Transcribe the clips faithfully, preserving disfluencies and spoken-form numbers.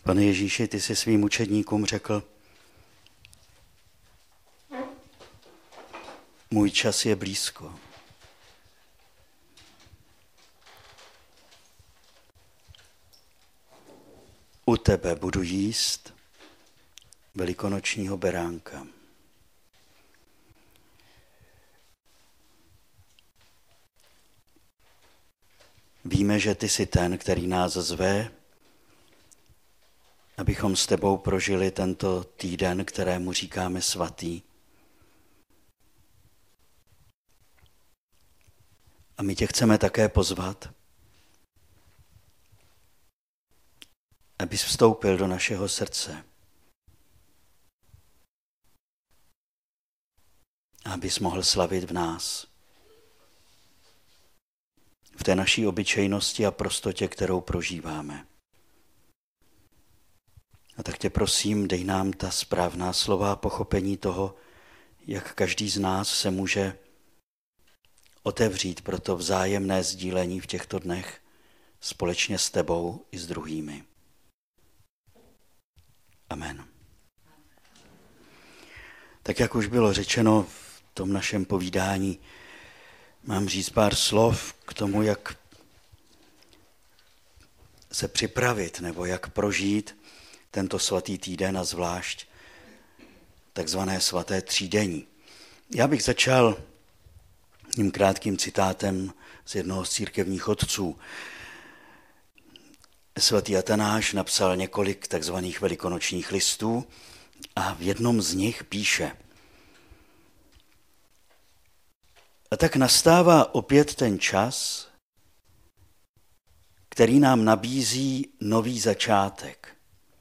Pane Ježíši, ty jsi svým učedníkům řekl, můj čas je blízko. U tebe budu jíst velikonočního beránka. Víme, že ty jsi ten, který nás zve, abychom s tebou prožili tento týden, kterému říkáme svatý. A my tě chceme také pozvat, abys vstoupil do našeho srdce. Abys mohl slavit v nás. V té naší obyčejnosti a prostotě, kterou prožíváme. A tak tě prosím, dej nám ta správná slova a pochopení toho, jak každý z nás se může otevřít pro to vzájemné sdílení v těchto dnech společně s tebou i s druhými. Amen. Tak jak už bylo řečeno v tom našem povídání, mám říct pár slov k tomu, jak se připravit nebo jak prožít tento svatý týden a zvlášť takzvané svaté třídení. Já bych začal tím krátkým citátem z jednoho z církevních otců. Svatý Atanáš napsal několik takzvaných velikonočních listů a v jednom z nich píše: A tak nastává opět ten čas, který nám nabízí nový začátek.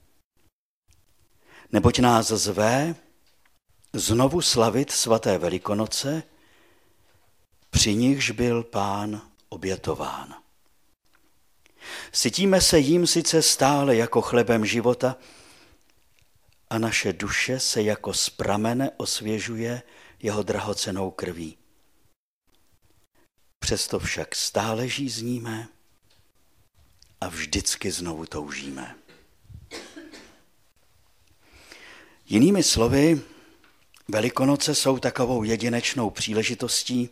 Neboť nás zve znovu slavit svaté Velikonoce, při nichž byl Pán obětován. Sytíme se jím sice stále jako chlebem života a naše duše se jako z pramene osvěžuje jeho drahocennou krví. Přesto však stále žízníme a vždycky znovu toužíme. Jinými slovy, Velikonoce jsou takovou jedinečnou příležitostí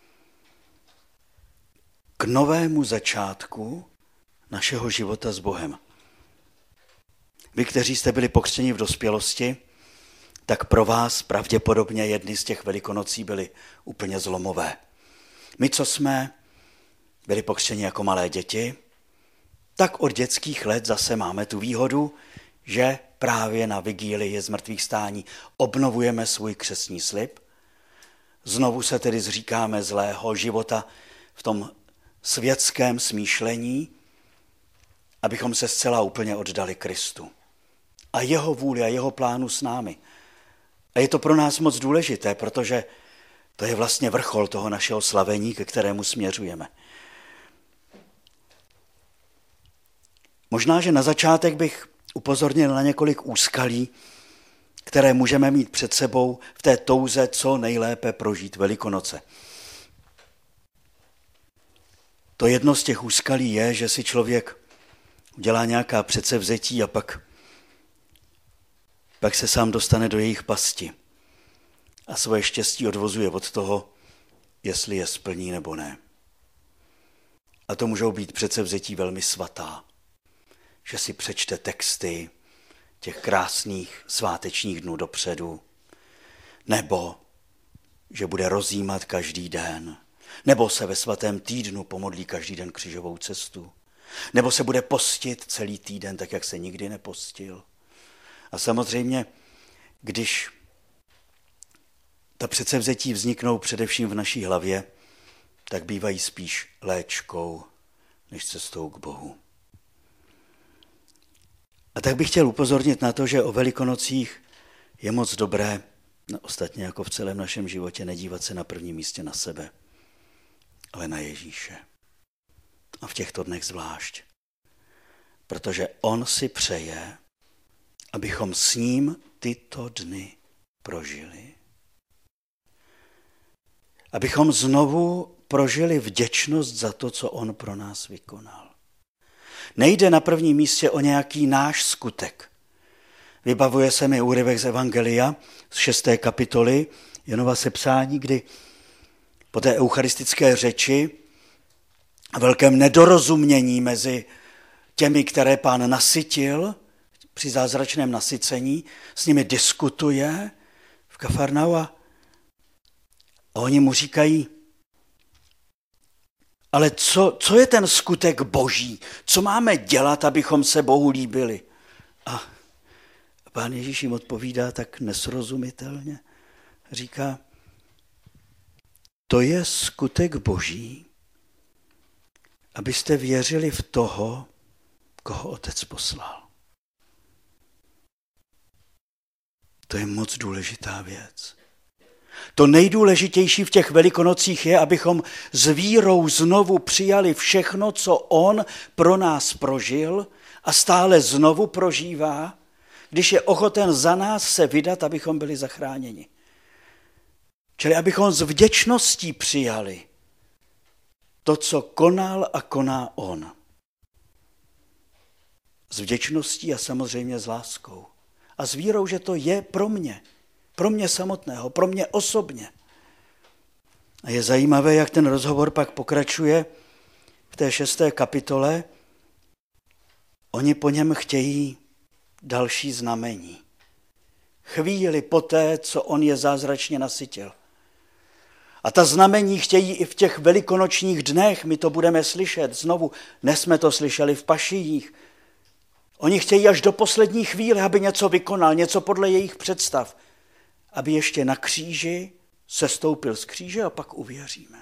k novému začátku našeho života s Bohem. Vy, kteří jste byli pokřtěni v dospělosti, tak pro vás pravděpodobně jedny z těch Velikonocí byly úplně zlomové. My, co jsme byli pokřtěni jako malé děti, tak od dětských let zase máme tu výhodu, že právě na vigílii zmrtvých stání obnovujeme svůj křestní slib. Znovu se tedy zříkáme zlého života v tom světském smýšlení, abychom se zcela úplně oddali Kristu a jeho vůli a jeho plánu s námi. A je to pro nás moc důležité, protože to je vlastně vrchol toho našeho slavení, ke kterému směřujeme. Možná, že na začátek bych upozornil na několik úskalí, které můžeme mít před sebou v té touze, co nejlépe prožít Velikonoce. To jedno z těch úskalí je, že si člověk udělá nějaká předsevzetí a pak, pak se sám dostane do jejich pasti a svoje štěstí odvozuje od toho, jestli je splní nebo ne. A to můžou být předsevzetí velmi svatá, že si přečte texty těch krásných svátečních dnů dopředu, nebo že bude rozjímat každý den, nebo se ve svatém týdnu pomodlí každý den křížovou cestu, nebo se bude postit celý týden, tak jak se nikdy nepostil. A samozřejmě, když ta předsevzetí vzniknou především v naší hlavě, tak bývají spíš léčkou, než cestou k Bohu. A tak bych chtěl upozornit na to, že o Velikonocích je moc dobré, no ostatně jako v celém našem životě, nedívat se na prvním místě na sebe, ale na Ježíše. A v těchto dnech zvlášť. Protože on si přeje, abychom s ním tyto dny prožili. Abychom znovu prožili vděčnost za to, co on pro nás vykonal. Nejde na prvním místě o nějaký náš skutek. Vybavuje se mi úryvek z Evangelia z šesté kapitoly Janova sepsání, kdy po té eucharistické řeči a velkém nedorozumění mezi těmi, které Pán nasytil při zázračném nasycení, s nimi diskutuje v Kafarnau a oni mu říkají, ale co, co je ten skutek boží? Co máme dělat, abychom se Bohu líbili? A Pán Ježíš jim odpovídá tak nesrozumitelně. Říká, to je skutek boží, abyste věřili v toho, koho Otec poslal. To je moc důležitá věc. To nejdůležitější v těch velikonocích je, abychom s vírou znovu přijali všechno, co on pro nás prožil a stále znovu prožívá, když je ochoten za nás se vydat, abychom byli zachráněni. Čili abychom s vděčností přijali to, co konal a koná on. S vděčností a samozřejmě s láskou. A s vírou, že to je pro mě. Pro mě samotného, pro mě osobně. A je zajímavé, jak ten rozhovor pak pokračuje v té šesté kapitole. Oni po něm chtějí další znamení. Chvíli poté, co on je zázračně nasytil. A ta znamení chtějí i v těch velikonočních dnech, my to budeme slyšet znovu, dnes jsme to slyšeli v Pašijích. Oni chtějí až do poslední chvíle, aby něco vykonal, něco podle jejich představ, aby ještě na kříži sestoupil z kříže a pak uvěříme.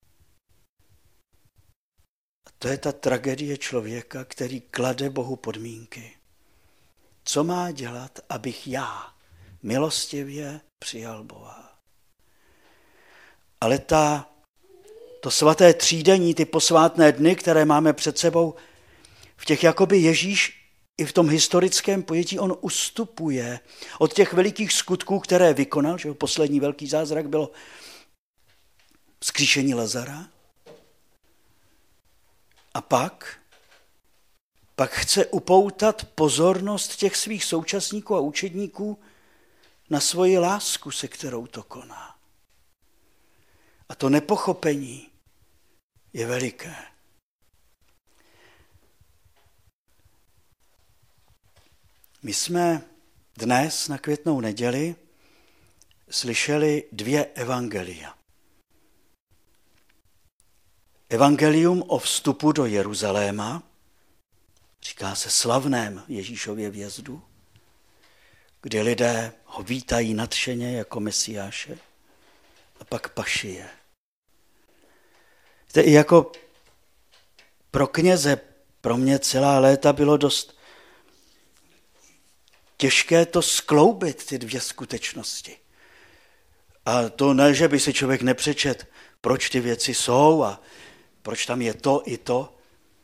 A to je ta tragédie člověka, který klade Bohu podmínky. Co má dělat, abych já milostivě přijal Boha? Ale ta, to svaté třídení, ty posvátné dny, které máme před sebou, v těch jakoby Ježíš i v tom historickém pojetí on ustupuje od těch velikých skutků, které vykonal, že poslední velký zázrak bylo vzkříšení Lazara. A pak, pak chce upoutat pozornost těch svých současníků a učedníků na svoji lásku, se kterou to koná. A to nepochopení je veliké. My jsme dnes na Květnou neděli slyšeli dvě evangelia. Evangelium o vstupu do Jeruzaléma, říká se slavném Ježíšově vjezdu, kdy lidé ho vítají nadšeně jako Mesiáše, a pak Pašije. To i jako pro kněze, pro mě celá léta bylo dost těžké to skloubit, ty dvě skutečnosti. A to ne, že by si člověk nepřečet, proč ty věci jsou a proč tam je to i to.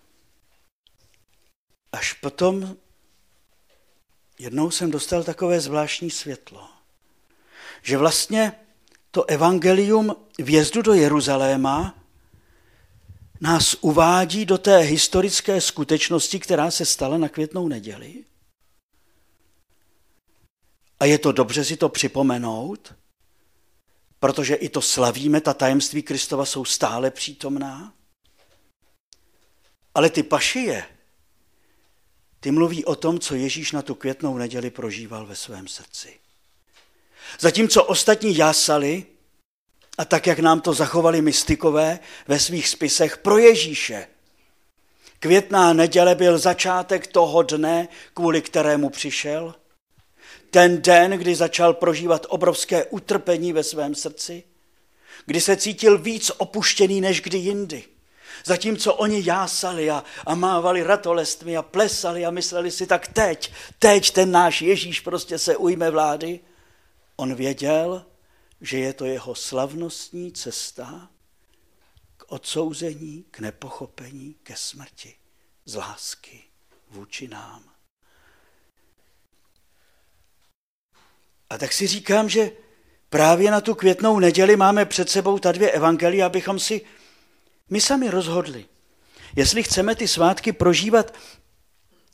Až potom jednou jsem dostal takové zvláštní světlo, že vlastně to evangelium vjezdu do Jeruzaléma nás uvádí do té historické skutečnosti, která se stala na Květnou neděli. A je to dobře si to připomenout, protože i to slavíme, ta tajemství Kristova jsou stále přítomná. Ale ty pašije, ty mluví o tom, co Ježíš na tu Květnou neděli prožíval ve svém srdci. Zatímco ostatní jásali, a tak, jak nám to zachovali mystikové ve svých spisech, pro Ježíše. Květná neděle byl začátek toho dne, kvůli kterému přišel. Ten den, kdy začal prožívat obrovské utrpení ve svém srdci, kdy se cítil víc opuštěný než kdy jindy. Zatímco oni jásali a, a mávali ratolestmi a plesali a mysleli si, tak teď, teď ten náš Ježíš prostě se ujme vlády. On věděl, že je to jeho slavnostní cesta k odsouzení, k nepochopení, ke smrti, z lásky vůči nám. A tak si říkám, že právě na tu Květnou neděli máme před sebou ta dvě evangelia, abychom si my sami rozhodli, jestli chceme ty svátky prožívat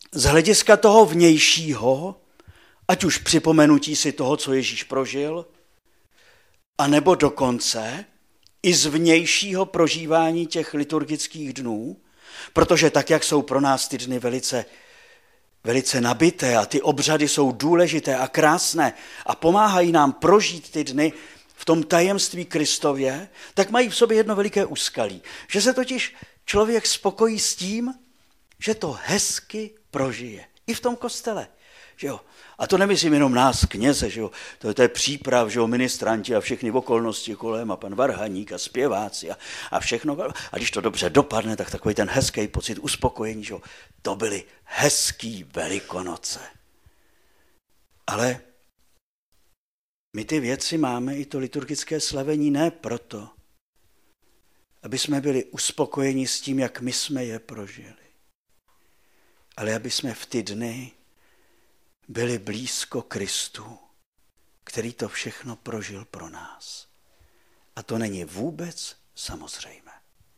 z hlediska toho vnějšího, ať už připomenutí si toho, co Ježíš prožil, anebo dokonce i z vnějšího prožívání těch liturgických dnů, protože tak, jak jsou pro nás ty dny velice, velice nabité a ty obřady jsou důležité a krásné a pomáhají nám prožít ty dny v tom tajemství Kristově, tak mají v sobě jedno veliké úskalí. Že se totiž člověk spokojí s tím, že to hezky prožije. I v tom kostele. Že jo? A to nemyslím jenom nás, kněze, že jo? To, to je příprav, že jo? Ministranti a všechny okolnosti kolem a pan varhaník a zpěváci a, a všechno. A když to dobře dopadne, tak takový ten hezký pocit uspokojení, že jo? To byly hezký Velikonoce. Ale my ty věci máme, i to liturgické slavení, ne proto, aby jsme byli uspokojeni s tím, jak my jsme je prožili, ale aby jsme v ty dny byli blízko Kristu, který to všechno prožil pro nás. A to není vůbec samozřejmé.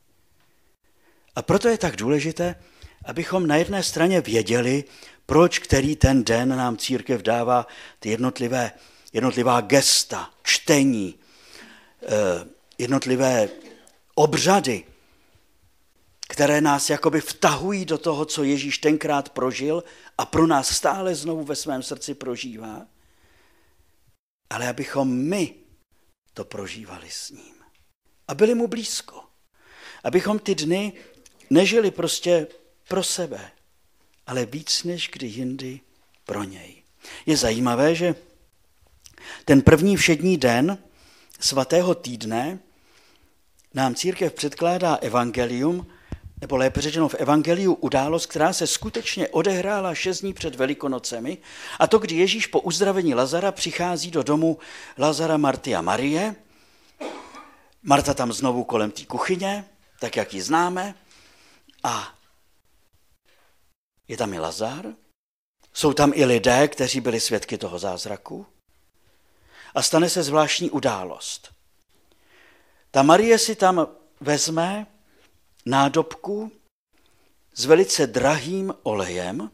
A proto je tak důležité, abychom na jedné straně věděli, proč který ten den nám církev dává ty jednotlivé, jednotlivá gesta, čtení, jednotlivé obřady, které nás jakoby vtahují do toho, co Ježíš tenkrát prožil a pro nás stále znovu ve svém srdci prožívá, ale abychom my to prožívali s ním a byli mu blízko. Abychom ty dny nežili prostě pro sebe, ale víc než kdy jindy pro něj. Je zajímavé, že ten první všední den svatého týdne nám církev předkládá evangelium, nebo lépe řečeno v evangeliu událost, která se skutečně odehrála šest dní před Velikonocemi, a to, kdy Ježíš po uzdravení Lazara přichází do domu Lazara, Marty a Marie. Marta tam znovu kolem té kuchyně, tak jak ji známe, a je tam i Lazar, jsou tam i lidé, kteří byli svědky toho zázraku, a stane se zvláštní událost. Ta Marie si tam vezme nádobku s velice drahým olejem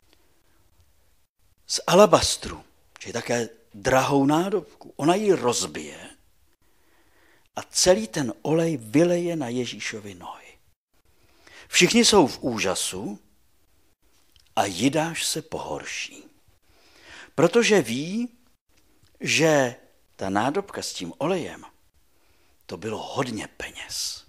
z alabastru, čili také drahou nádobku. Ona ji rozbije a celý ten olej vyleje na Ježíšovi nohy. Všichni jsou v úžasu a Jidáš se pohorší, protože ví, že ta nádobka s tím olejem, to bylo hodně peněz.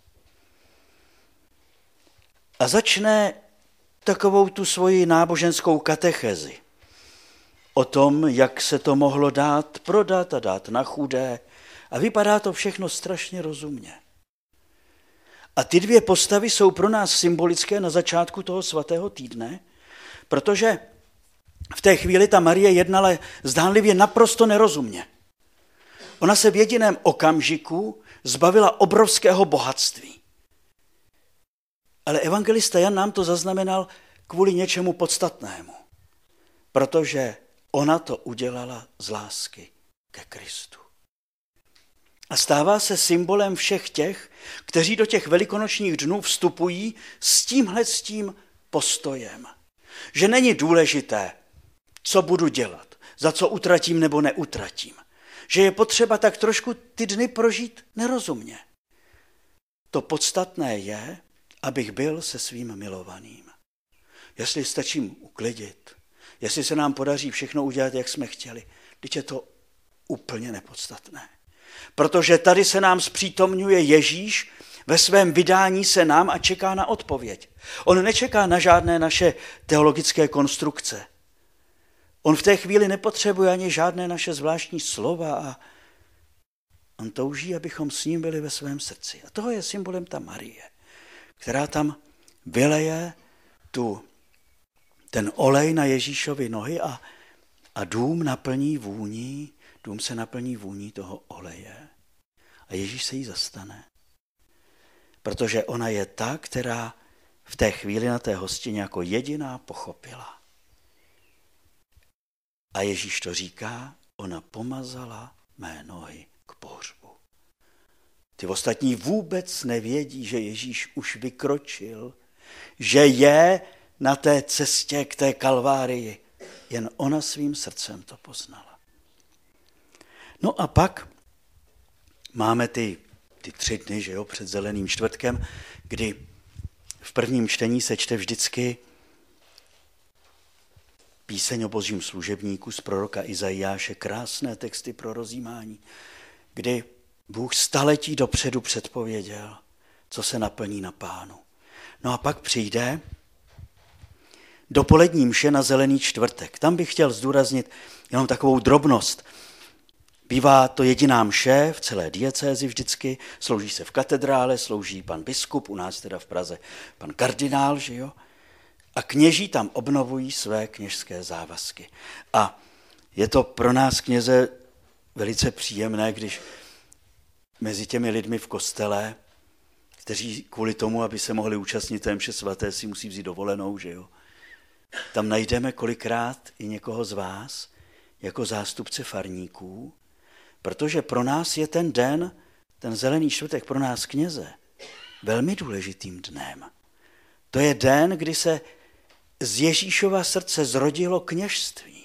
A začne takovou tu svoji náboženskou katechezi o tom, jak se to mohlo dát prodat a dát na chudé. A vypadá to všechno strašně rozumně. A ty dvě postavy jsou pro nás symbolické na začátku toho svatého týdne, protože v té chvíli ta Marie jednala zdánlivě naprosto nerozumně. Ona se v jediném okamžiku zbavila obrovského bohatství. Ale evangelista Jan nám to zaznamenal kvůli něčemu podstatnému, protože ona to udělala z lásky ke Kristu. A stává se symbolem všech těch, kteří do těch velikonočních dnů vstupují s tímhle s tím postojem. Že není důležité, co budu dělat, za co utratím nebo neutratím. Že je potřeba tak trošku ty dny prožít nerozumně. To podstatné je, abych byl se svým milovaným. Jestli stačím uklidit, jestli se nám podaří všechno udělat, jak jsme chtěli, teď je to úplně nepodstatné. Protože tady se nám zpřítomňuje Ježíš ve svém vydání se nám a čeká na odpověď. On nečeká na žádné naše teologické konstrukce. On v té chvíli nepotřebuje ani žádné naše zvláštní slova a on touží, abychom s ním byli ve svém srdci. A toho je symbolem ta Marie, která tam vyleje tu, ten olej na Ježíšovi nohy a, a dům naplní vůní, dům se naplní vůní toho oleje. A Ježíš se jí zastane. Protože ona je ta, která v té chvíli na té hostině jako jediná pochopila. A Ježíš to říká, ona pomazala mé nohy k pohřbu. Ty ostatní vůbec nevědí, že Ježíš už vykročil, že je na té cestě k té kalvárii. Jen ona svým srdcem to poznala. No a pak máme ty, ty tři dny, že jo, před zeleným čtvrtkem, kdy v prvním čtení se čte vždycky píseň o božím služebníku z proroka Izajáše, krásné texty pro rozjímání, kdy Bůh staletí dopředu předpověděl, co se naplní na Pánu. No a pak přijde dopolední mše na zelený čtvrtek. Tam bych chtěl zdůraznit jenom takovou drobnost. Bývá to jediná mše v celé diecézi vždycky, slouží se v katedrále, slouží pan biskup, u nás teda v Praze pan kardinál, že jo? A kněží tam obnovují své kněžské závazky. A je to pro nás kněze velice příjemné, když mezi těmi lidmi v kostele, kteří kvůli tomu, aby se mohli účastnit té mše svaté, si musí vzít dovolenou, že jo? Tam najdeme kolikrát i někoho z vás jako zástupce farníků, protože pro nás je ten den, ten zelený čtvrtek pro nás kněze, velmi důležitým dnem. To je den, kdy se z Ježíšova srdce zrodilo kněžství.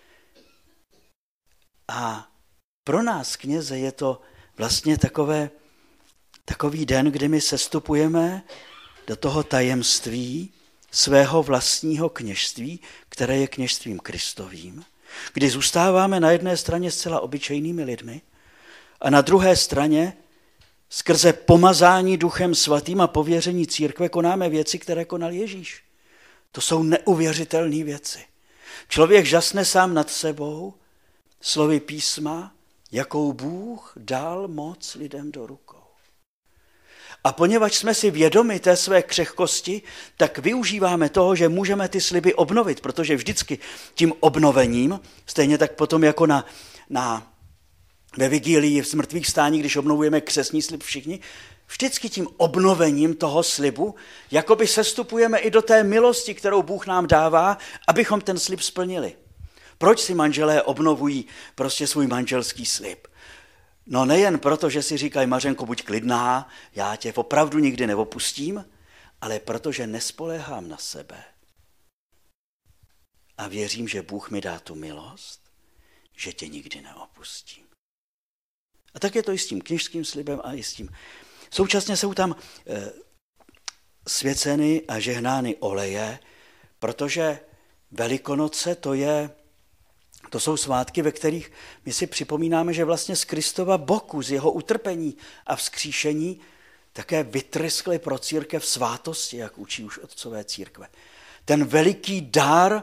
A pro nás kněze je to vlastně takové, takový den, kdy my sestupujeme do toho tajemství svého vlastního kněžství, které je kněžstvím Kristovým, kdy zůstáváme na jedné straně zcela obyčejnými lidmi a na druhé straně skrze pomazání Duchem Svatým a pověření církve konáme věci, které konal Ježíš. To jsou neuvěřitelné věci. Člověk žasne sám nad sebou, slovy písma, jakou Bůh dal moc lidem do rukou. A poněvadž jsme si vědomi té své křehkosti, tak využíváme toho, že můžeme ty sliby obnovit, protože vždycky tím obnovením, stejně tak potom jako na, na, ve vigílii v mrtvých stání, když obnovujeme křestní slib všichni, vždycky tím obnovením toho slibu, jakoby sestupujeme i do té milosti, kterou Bůh nám dává, abychom ten slib splnili. Proč si manželé obnovují prostě svůj manželský slib? No nejen proto, že si říkají, Mařenko, buď klidná, já tě opravdu nikdy neopustím, ale protože nespoléhám na sebe. A věřím, že Bůh mi dá tu milost, že tě nikdy neopustím. A tak je to i s tím kněžským slibem a i s tím. Současně jsou tam e, svěceny a žehnány oleje, protože Velikonoce to je To jsou svátky, ve kterých my si připomínáme, že vlastně z Kristova boku, z jeho utrpení a vzkříšení také vytryskly pro církev svátosti, jak učí už otcové církve. Ten veliký dar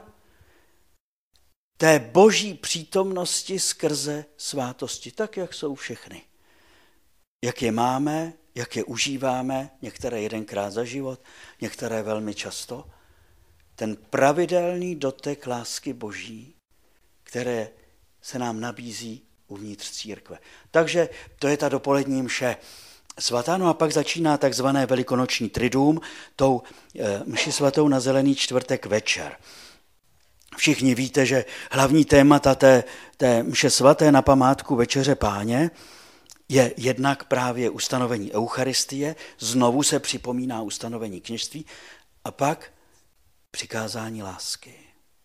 té boží přítomnosti skrze svátosti, tak jak jsou všechny. Jak je máme, jak je užíváme, některé jedenkrát za život, některé velmi často. Ten pravidelný dotek lásky boží, které se nám nabízí uvnitř církve. Takže to je ta dopolední mše svatá, no a pak začíná takzvané velikonoční triduum, tou mši svatou na zelený čtvrtek večer. Všichni víte, že hlavní témata té, té mše svaté na památku Večeře Páně je jednak právě ustanovení Eucharistie, znovu se připomíná ustanovení kněžství a pak přikázání lásky.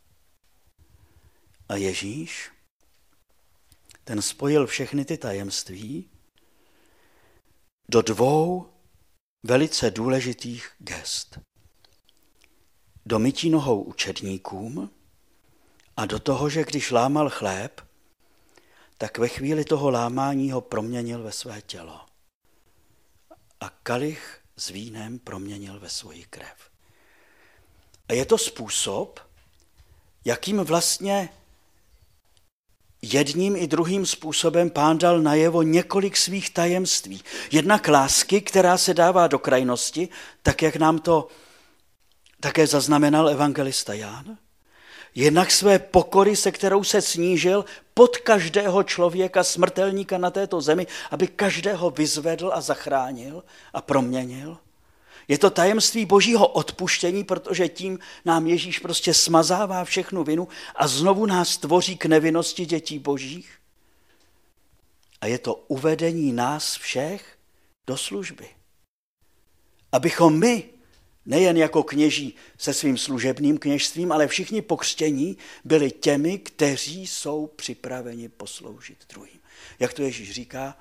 A Ježíš, ten spojil všechny ty tajemství do dvou velice důležitých gest. Do mytí nohou učedníkům a do toho, že když lámal chléb, tak ve chvíli toho lámání ho proměnil ve své tělo. A kalich s vínem proměnil ve svoji krev. A je to způsob, jakým vlastně jedním i druhým způsobem Pán dal najevo několik svých tajemství. Jednak lásky, která se dává do krajnosti, tak jak nám to také zaznamenal evangelista Jan. Jednak své pokory, se kterou se snížil pod každého člověka, smrtelníka na této zemi, aby každého vyzvedl a zachránil a proměnil. Je to tajemství božího odpuštění, protože tím nám Ježíš prostě smazává všechnu vinu a znovu nás tvoří k nevinnosti dětí božích. A je to uvedení nás všech do služby. Abychom my nejen jako kněží se svým služebným kněžstvím, ale všichni pokřtění byli těmi, kteří jsou připraveni posloužit druhým. Jak to Ježíš říká,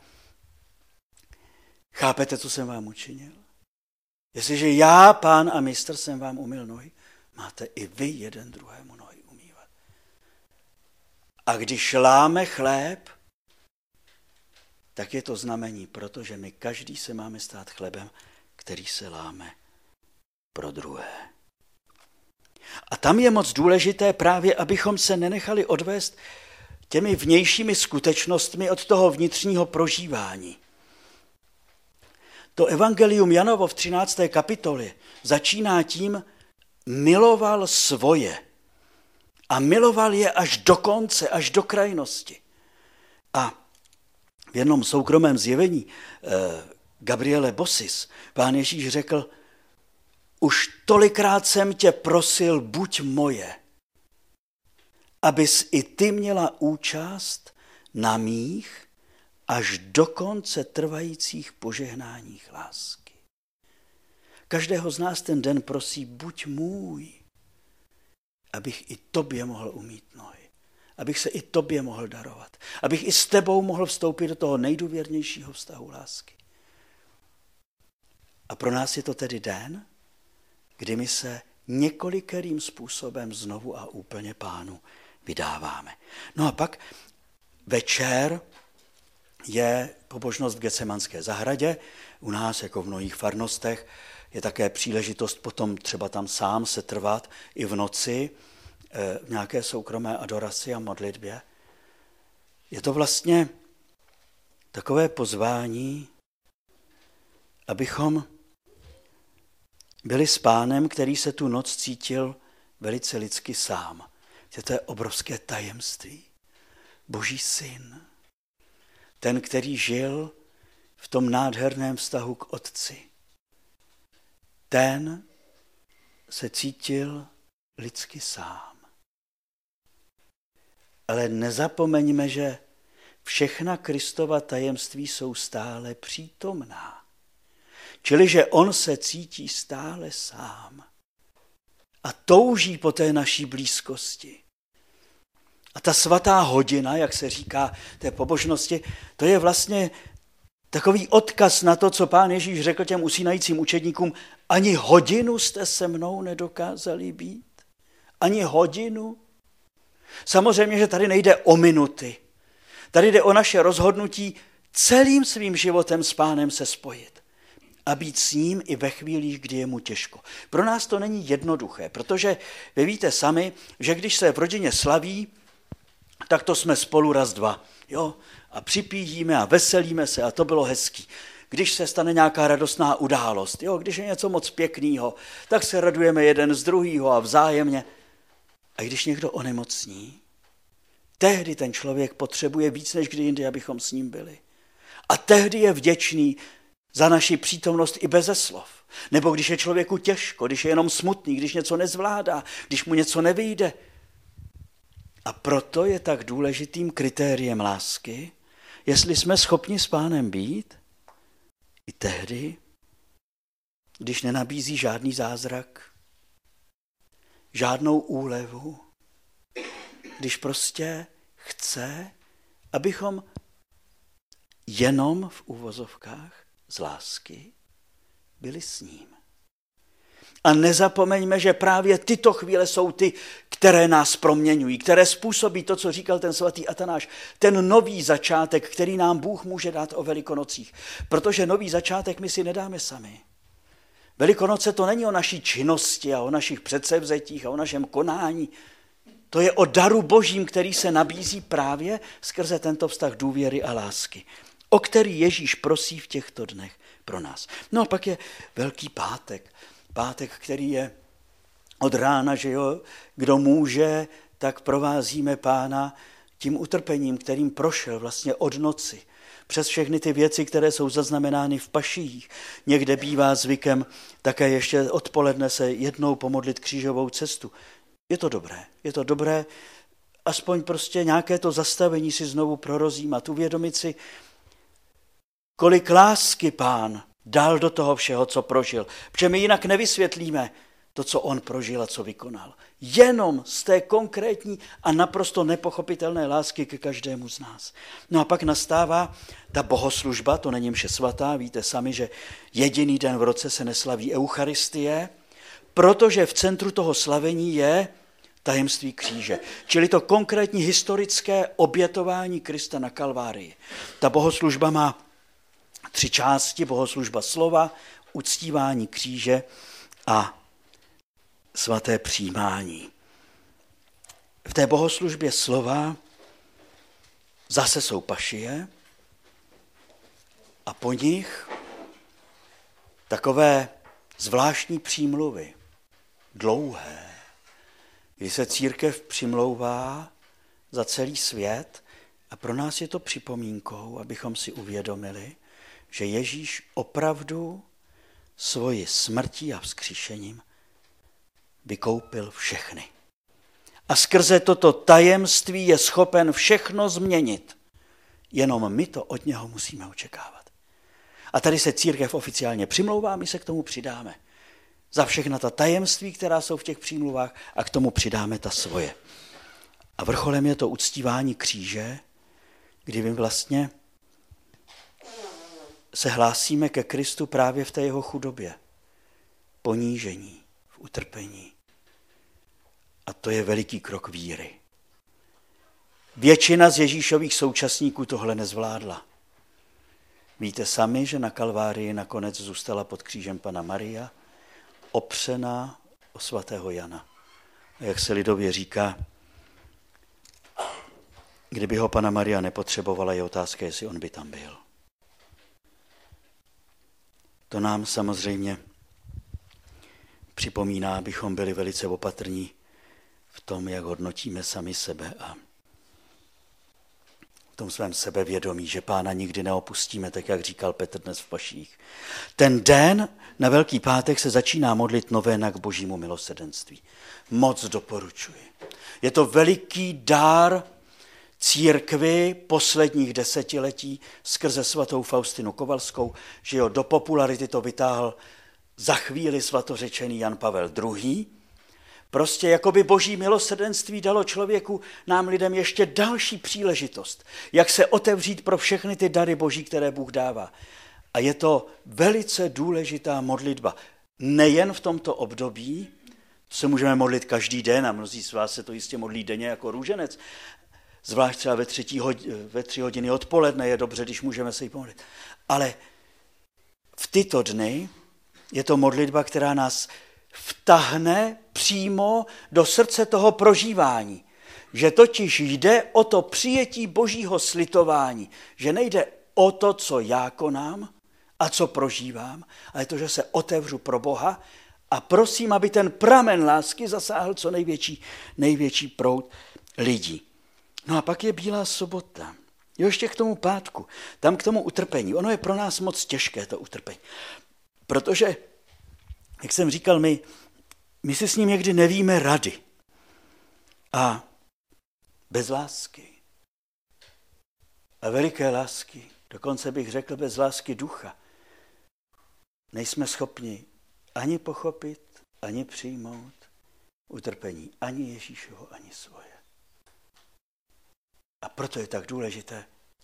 chápete, co jsem vám učinil? Jestliže já, pán a mistr, jsem vám umyl nohy, máte i vy jeden druhému nohy umývat. A když láme chléb, tak je to znamení, protože my každý se máme stát chlebem, který se láme pro druhé. A tam je moc důležité právě, abychom se nenechali odvést těmi vnějšími skutečnostmi od toho vnitřního prožívání. To evangelium Janovo v třinácté kapitole začíná tím, miloval svoje. A miloval je až do konce, až do krajnosti. A v jednom soukromém zjevení eh, Gabriele Bossis pán Ježíš řekl, už tolikrát jsem tě prosil, buď moje, abys i ty měla účast na mých až do konce trvajících požehnáních lásky. Každého z nás ten den prosí, buď můj, abych i tobě mohl umýt nohy, abych se i tobě mohl darovat, abych i s tebou mohl vstoupit do toho nejdůvěrnějšího vztahu lásky. A pro nás je to tedy den, kdy my se několikerým způsobem znovu a úplně pánu vydáváme. No a pak večer je pobožnost v Getsemanské zahradě. U nás, jako v mnohých farnostech, je také příležitost potom třeba tam sám se trvat i v noci v nějaké soukromé adoraci a modlitbě. Je to vlastně takové pozvání, abychom byli s pánem, který se tu noc cítil velice lidsky sám. To je obrovské tajemství. Boží syn. Ten, který žil v tom nádherném vztahu k otci. Ten se cítil lidsky sám. Ale nezapomeňme, že všechna Kristova tajemství jsou stále přítomná. Čili, že on se cítí stále sám a touží po té naší blízkosti. A ta svatá hodina, jak se říká té pobožnosti, to je vlastně takový odkaz na to, co pán Ježíš řekl těm usínajícím učedníkům, ani hodinu jste se mnou nedokázali být. Ani hodinu. Samozřejmě, že tady nejde o minuty. Tady jde o naše rozhodnutí celým svým životem s pánem se spojit. A být s ním i ve chvílích, kdy je mu těžko. Pro nás to není jednoduché, protože vy víte sami, že když se v rodině slaví, tak to jsme spolu raz, dva. Jo? A připíjíme a veselíme se a to bylo hezký. Když se stane nějaká radostná událost, jo? Když je něco moc pěkného, tak se radujeme jeden z druhýho a vzájemně. A když někdo onemocní, tehdy ten člověk potřebuje víc než kdy jindy, abychom s ním byli. A tehdy je vděčný za naši přítomnost i beze slov. Nebo když je člověku těžko, když je jenom smutný, když něco nezvládá, když mu něco nevyjde. A proto je tak důležitým kritériem lásky, jestli jsme schopni s pánem být, i tehdy, když nenabízí žádný zázrak, žádnou úlevu, když prostě chce, abychom jenom v uvozovkách z lásky byli s ním. A nezapomeňme, že právě tyto chvíle jsou ty, které nás proměňují, které způsobí to, co říkal ten svatý Atanáš, ten nový začátek, který nám Bůh může dát o Velikonocích. Protože nový začátek my si nedáme sami. Velikonoce to není o naší činnosti a o našich předsevzetích a o našem konání. To je o daru Božím, který se nabízí právě skrze tento vztah důvěry a lásky, o který Ježíš prosí v těchto dnech pro nás. No a pak je Velký pátek. Pátek, který je od rána, že jo, kdo může, tak provázíme pána tím utrpením, kterým prošel vlastně od noci. Přes všechny ty věci, které jsou zaznamenány v paších. Někde bývá zvykem také ještě odpoledne se jednou pomodlit křížovou cestu. Je to dobré, je to dobré, aspoň prostě nějaké to zastavení si znovu prorozímat, uvědomit si, kolik lásky pán dal do toho všeho, co prožil. Protože my jinak nevysvětlíme to, co on prožil a co vykonal. Jenom z té konkrétní a naprosto nepochopitelné lásky ke každému z nás. No a pak nastává ta bohoslužba, to není mše svatá, víte sami, že jediný den v roce se neslaví Eucharistie, protože v centru toho slavení je tajemství kříže. Čili to konkrétní historické obětování Krista na Kalvárii. Ta bohoslužba má tři části, bohoslužba slova, uctívání kříže a svaté přijímání. V té bohoslužbě slova zase jsou pašie a po nich takové zvláštní přímluvy, dlouhé, kdy se církev přimlouvá za celý svět a pro nás je to připomínkou, abychom si uvědomili, že Ježíš opravdu svoji smrtí a vzkříšením vykoupil všechny. A skrze toto tajemství je schopen všechno změnit. Jenom my to od něho musíme očekávat. A tady se církev oficiálně přimlouvá, my se k tomu přidáme. Za všechna ta tajemství, která jsou v těch přímluvách, a k tomu přidáme ta svoje. A vrcholem je to uctívání kříže, kdy my vlastně se hlásíme ke Kristu právě v té jeho chudobě, ponížení, v utrpení. A to je veliký krok víry. Většina z Ježíšových současníků tohle nezvládla. Víte sami, že na Kalvárii nakonec zůstala pod křížem Panna Maria, opřená o svatého Jana. A jak se lidově říká, kdyby ho Panna Maria nepotřebovala, je otázka, jestli on by tam byl. To nám samozřejmě připomíná, abychom byli velice opatrní v tom, jak hodnotíme sami sebe a v tom svém sebevědomí, že Pána nikdy neopustíme, tak jak říkal Petr dnes v Paších. Ten den na Velký pátek se začíná modlit novéna k božímu milosrdenství. Moc doporučuji. Je to veliký dár církvi posledních desetiletí skrze svatou Faustinu Kovalskou, že jo, do popularity to vytáhl za chvíli svatořečený Jan Pavel druhý. Prostě jako by boží milosrdenství dalo člověku, nám lidem ještě další příležitost, jak se otevřít pro všechny ty dary boží, které Bůh dává. A je to velice důležitá modlitba. Nejen v tomto období, se můžeme modlit každý den a mnozí z vás se to jistě modlí denně jako růženec, zvlášť třeba ve, třetí hodin, ve tři hodiny odpoledne je dobře, když můžeme se jí pomodlit. Ale v tyto dny je to modlitba, která nás vtahne přímo do srdce toho prožívání. Že totiž jde o to přijetí božího slitování. Že nejde o to, co já konám a co prožívám, ale to, že se otevřu pro Boha a prosím, aby ten pramen lásky zasáhl co největší, největší proud lidí. No a pak je Bílá sobota. Jo, ještě k tomu pátku, tam k tomu utrpení. Ono je pro nás moc těžké, to utrpení. Protože, jak jsem říkal, my, my si s ním někdy nevíme rady. A bez lásky a veliké lásky, dokonce bych řekl bez lásky ducha, nejsme schopni ani pochopit, ani přijmout utrpení, ani Ježíšovo, ani svoje. A proto je tak důležité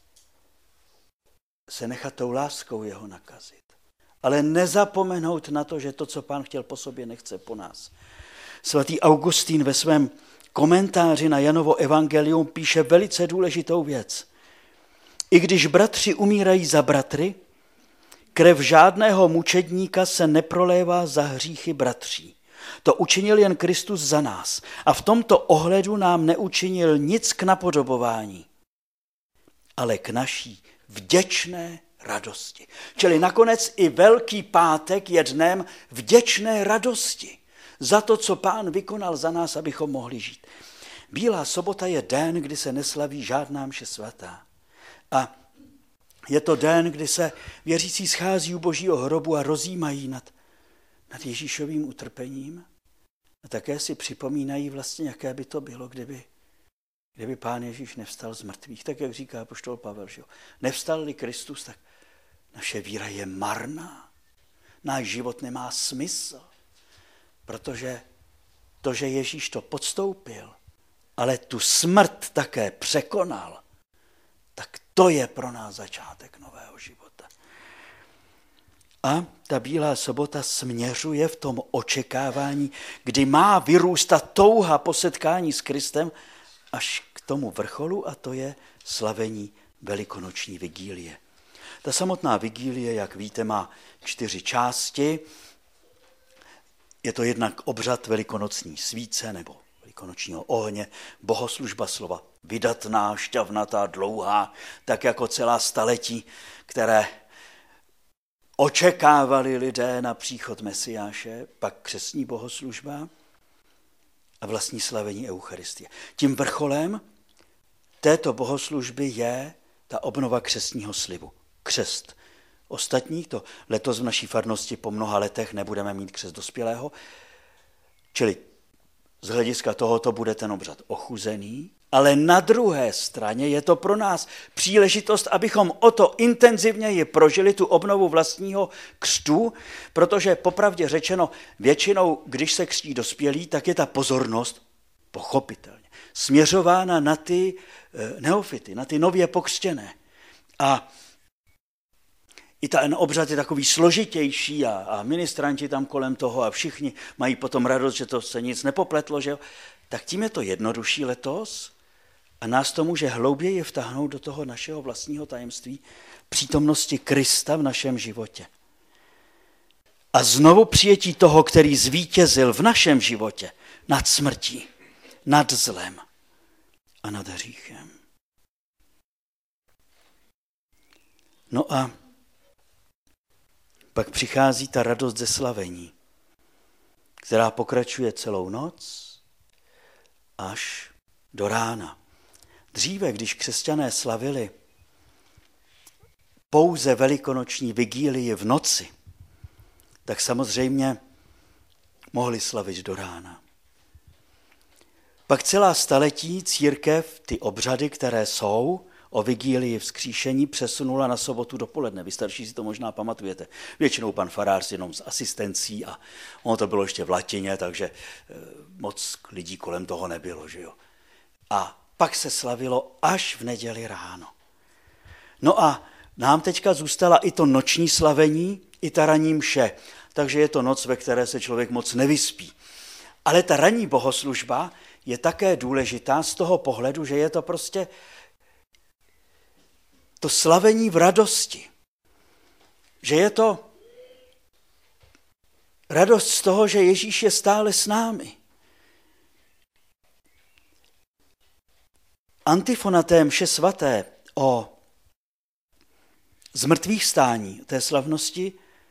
se nechat tou láskou jeho nakazit. Ale nezapomenout na to, že to, co Pán chtěl po sobě, nechce po nás. Svatý Augustín ve svém komentáři na Janovo evangelium píše velice důležitou věc. I když bratři umírají za bratry, krev žádného mučedníka se neprolévá za hříchy bratří. To učinil jen Kristus za nás a v tomto ohledu nám neučinil nic k napodobování, ale k naší vděčné radosti. Čili nakonec i Velký pátek je dnem vděčné radosti za to, co Pán vykonal za nás, abychom mohli žít. Bílá sobota je den, kdy se neslaví žádná mše svatá. A je to den, kdy se věřící schází u Božího hrobu a rozjímají nad, nad Ježíšovým utrpením. A také si připomínají vlastně, jaké by to bylo, kdyby, kdyby Pán Ježíš nevstal z mrtvých. Tak, jak říká apoštol Pavel, že jo? Nevstal-li Kristus, tak naše víra je marná. náš život nemá smysl. Protože to, že Ježíš to podstoupil, ale tu smrt také překonal, tak to je pro nás začátek nového života. A ta Bílá sobota směřuje v tom očekávání, kdy má vyrůstat touha po setkání s Kristem až k tomu vrcholu, a to je slavení velikonoční vigílie. Ta samotná vigílie, jak víte, má čtyři části. Je to jednak obřad velikonocní svíce nebo velikonočního ohně, bohoslužba slova vydatná, šťavnatá, dlouhá, tak jako celá staletí, které očekávali lidé na příchod Mesiáše, pak křestní bohoslužba a vlastní slavení Eucharistie. Tím vrcholem této bohoslužby je ta obnova křestního slibu. Křest. Ostatních to letos v naší farnosti po mnoha letech nebudeme mít křest dospělého, čili z hlediska tohoto bude ten obřad ochuzený, ale na druhé straně je to pro nás příležitost, abychom o to intenzivněji prožili tu obnovu vlastního křtu, protože popravdě řečeno, většinou, když se křtí dospělí, tak je ta pozornost pochopitelně směřována na ty neofity, na ty nově pokřtěné. A i ten obřad je takový složitější a, a ministranti tam kolem toho a všichni mají potom radost, že to se nic nepopletlo, že jo? Tak tím je to jednodušší letos a nás to může hlouběji vtáhnout do toho našeho vlastního tajemství přítomnosti Krista v našem životě. A znovu přijetí toho, který zvítězil v našem životě nad smrtí, nad zlem a nad hříchem. No a pak přichází ta radost ze slavení, která pokračuje celou noc až do rána. Dříve, když křesťané slavili pouze velikonoční vigílii v noci, tak samozřejmě mohli slavit do rána. Pak celá staletí církev ty obřady, které jsou o vigílii vzkříšení, přesunula na sobotu dopoledne. Vy starší si to možná pamatujete. Většinou pan farář jenom s asistencí a ono to bylo ještě v latině, takže moc lidí kolem toho nebylo. Že jo? A pak se slavilo až v neděli ráno. No a nám teďka zůstala i to noční slavení, i ta ranní mše. Takže je to noc, ve které se člověk moc nevyspí. Ale ta ranní bohoslužba je také důležitá z toho pohledu, že je to prostě to slavení v radosti. Že je to radost z toho, že Ježíš je stále s námi. Antifona té mše svaté o zmrtvýchvstání té slavnosti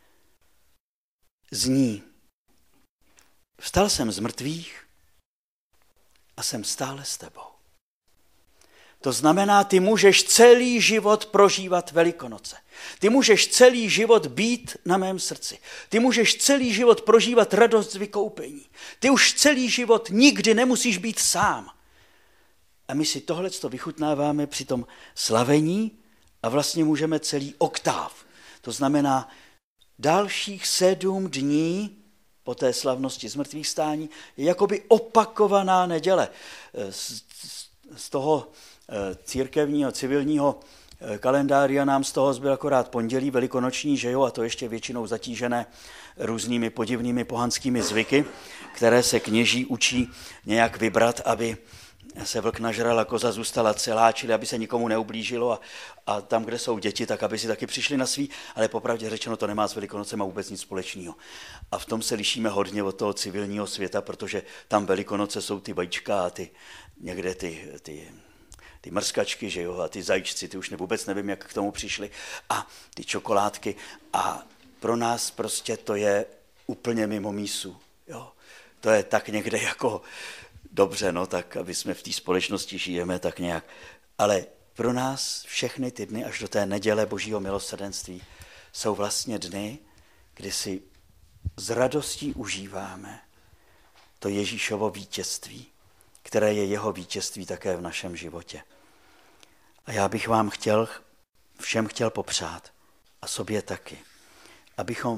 zní: Vstal jsem z mrtvých a jsem stále s tebou. To znamená, ty můžeš celý život prožívat Velikonoce. Ty můžeš celý život být na mém srdci. Ty můžeš celý život prožívat radost z vykoupení. Ty už celý život nikdy nemusíš být sám. A my si tohleto vychutnáváme při tom slavení a vlastně můžeme celý oktáv. To znamená dalších sedm dní po té slavnosti zmrtvýchvstání je jakoby opakovaná neděle. Z, z toho církevního, civilního kalendária nám z toho zbyl akorát pondělí velikonoční, že jo, a to ještě většinou zatížené různými podivnými pohanskými zvyky, které se kněží učí nějak vybrat, aby se vlk nažral a koza zůstala celá, čili aby se nikomu neublížilo a, a tam, kde jsou děti, tak aby si taky přišli na svý, ale popravdě řečeno to nemá s Velikonocema vůbec nic společného. A v tom se lišíme hodně od toho civilního světa, protože tam Velikonoce jsou ty vajíčka a ty, někde ty, ty, ty mrskačky, že jo, a ty zajíčci, ty už ne, vůbec nevím, jak k tomu přišli, a ty čokoládky. A pro nás prostě to je úplně mimo mísu. Jo. To je tak někde jako dobře, no tak, aby jsme v té společnosti žijeme tak nějak. Ale pro nás všechny ty dny až do té neděle Božího milosrdenství jsou vlastně dny, kdy si s radostí užíváme to Ježíšovo vítězství, které je jeho vítězství také v našem životě. A já bych vám chtěl, všem chtěl popřát, a sobě taky, abychom v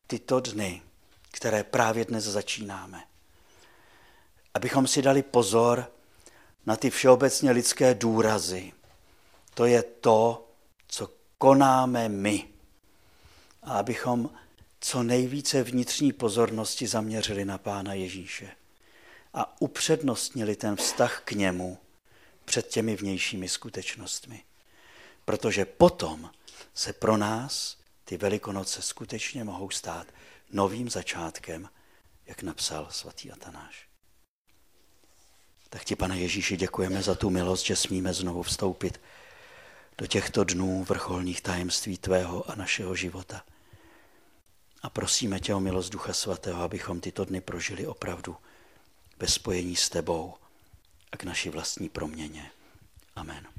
tyto dny, které právě dnes začínáme. Abychom si dali pozor na ty všeobecně lidské důrazy. To je to, co konáme my. A abychom co nejvíce vnitřní pozornosti zaměřili na Pána Ježíše a upřednostnili ten vztah k němu před těmi vnějšími skutečnostmi. Protože potom se pro nás ty Velikonoce skutečně mohou stát novým začátkem, jak napsal svatý Atanáš. Tak ti, Pane Ježíši, děkujeme za tu milost, že smíme znovu vstoupit do těchto dnů vrcholných tajemství tvého a našeho života. A prosíme tě o milost Ducha Svatého, abychom tyto dny prožili opravdu ve spojení s tebou a k naší vlastní proměně. Amen.